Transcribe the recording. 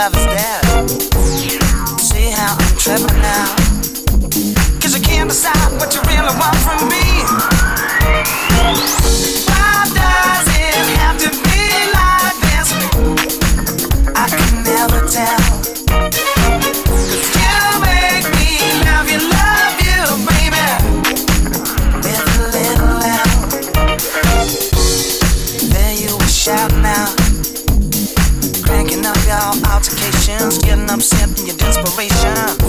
love is dead. See how I'm tripping now? 'Cause you can't decide what you really want from me. Why does it have to be like this? I can never tell. 'Cause you make me love you, baby. With a little help. There you were shouting out, cranking up your altercations, getting upset in your desperation.